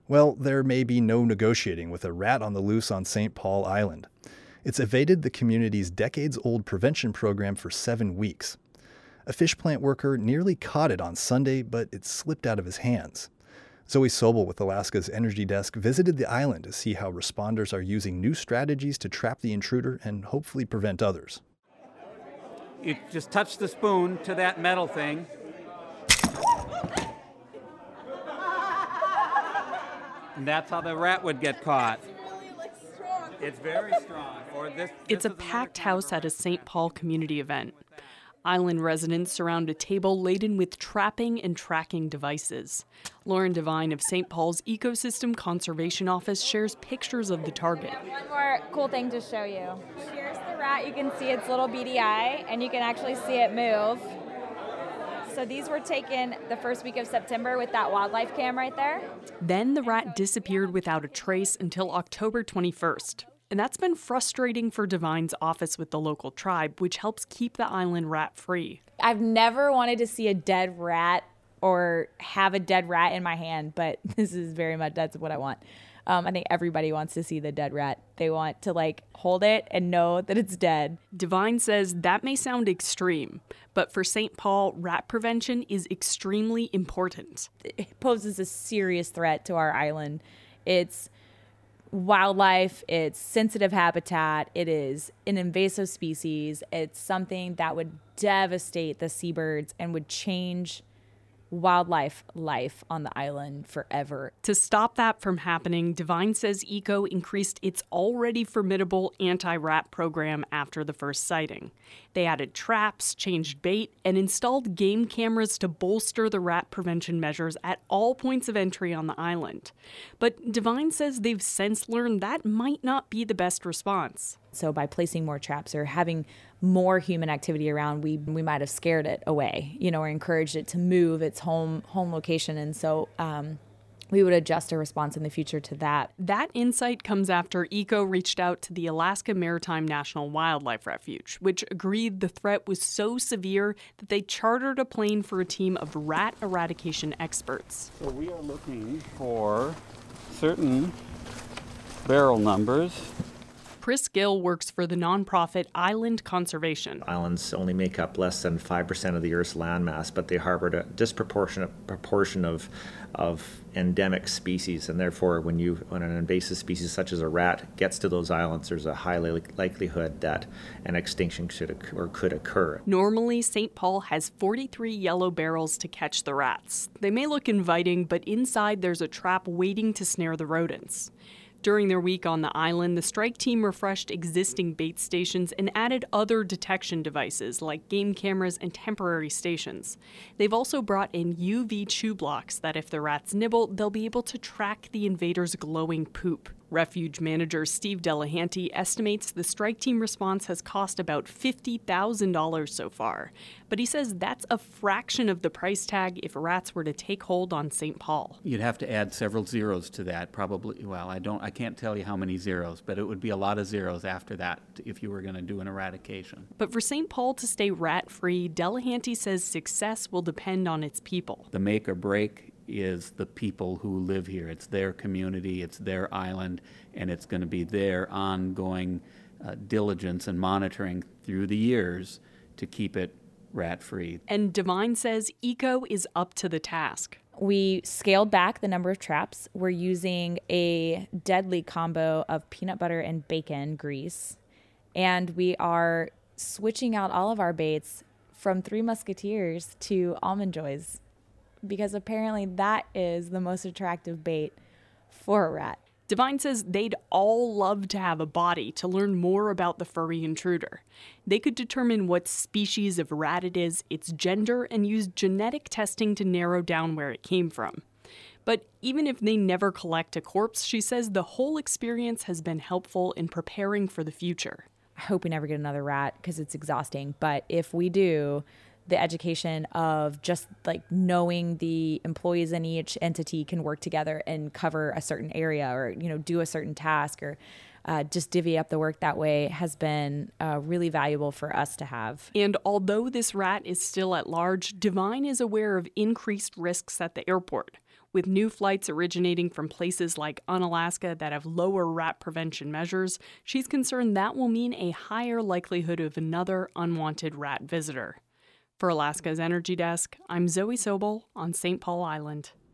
Well, there may be no negotiating with a rat on the loose on St. Paul Island. It's evaded the community's decades-old prevention program for 7 weeks. A fish plant worker nearly caught it on Sunday, but it slipped out of his hands. Zoe Sobel with Alaska's Energy Desk visited the island to see how responders are using new strategies to trap the intruder and hopefully prevent others. You just touch the spoon to that metal thing. And that's how the rat would get caught. It's very strong. It's a packed house at a St. Paul community event. Island residents surround a table laden with trapping and tracking devices. Lauren Devine of St. Paul's Ecosystem Conservation Office shares pictures of the target. One more cool thing to show you. Here's the rat. You can see its little beady eye, and you can actually see it move. So these were taken the first week of September with that wildlife cam right there. Then the rat disappeared without a trace until October 21st. And that's been frustrating for Devine's office with the local tribe, which helps keep the island rat free. I've never wanted to see a dead rat or have a dead rat in my hand, but this is very much, that's what I want. I think everybody wants to see the dead rat. They want to hold it and know that it's dead. Devine says that may sound extreme, but for St. Paul, rat prevention is extremely important. It poses a serious threat to our island. It's wildlife, it's sensitive habitat, it is an invasive species. It's something that would devastate the seabirds and would change wildlife life on the island forever. To stop that from happening, Devine says ECO increased its already formidable anti-rat program after the first sighting. They added traps, changed bait, and installed game cameras to bolster the rat prevention measures at all points of entry on the island. But Devine says they've since learned that might not be the best response. So by placing more traps or having more human activity around, we might have scared it away, or encouraged it to move its home location. And so we would adjust our response in the future to that. That insight comes after ECO reached out to the Alaska Maritime National Wildlife Refuge, which agreed the threat was so severe that they chartered a plane for a team of rat eradication experts. So we are looking for certain barrel numbers. Chris Gill works for the nonprofit Island Conservation. Islands only make up less than 5% of the Earth's landmass, but they harbored a disproportionate proportion of endemic species, and therefore when an invasive species such as a rat gets to those islands, there's a high likelihood that an extinction could occur. Normally, St. Paul has 43 yellow barrels to catch the rats. They may look inviting, but inside there's a trap waiting to snare the rodents. During their week on the island, the strike team refreshed existing bait stations and added other detection devices like game cameras and temporary stations. They've also brought in UV chew blocks that if the rats nibble, they'll be able to track the invader's glowing poop. Refuge manager Steve Delahanty estimates the strike team response has cost about $50,000 so far. But he says that's a fraction of the price tag if rats were to take hold on St. Paul. You'd have to add several zeros to that, probably. Well, I can't tell you how many zeros, but it would be a lot of zeros after that if you were going to do an eradication. But for St. Paul to stay rat-free, Delahanty says success will depend on its people. The make or break is the people who live here. It's their community, it's their island, and it's going to be their ongoing diligence and monitoring through the years to keep it rat-free. And Devine says ECO is up to the task. We scaled back the number of traps. We're using a deadly combo of peanut butter and bacon grease. And we are switching out all of our baits from Three Musketeers to Almond Joys, because apparently that is the most attractive bait for a rat. Devine says they'd all love to have a body to learn more about the furry intruder. They could determine what species of rat it is, its gender, and use genetic testing to narrow down where it came from. But even if they never collect a corpse, she says the whole experience has been helpful in preparing for the future. I hope we never get another rat because it's exhausting. But if we do, the education of just knowing the employees in each entity can work together and cover a certain area or, do a certain task or just divvy up the work that way has been really valuable for us to have. And although this rat is still at large, Devine is aware of increased risks at the airport. With new flights originating from places like Unalaska that have lower rat prevention measures, she's concerned that will mean a higher likelihood of another unwanted rat visitor. For Alaska's Energy Desk, I'm Zoe Sobel on St. Paul Island.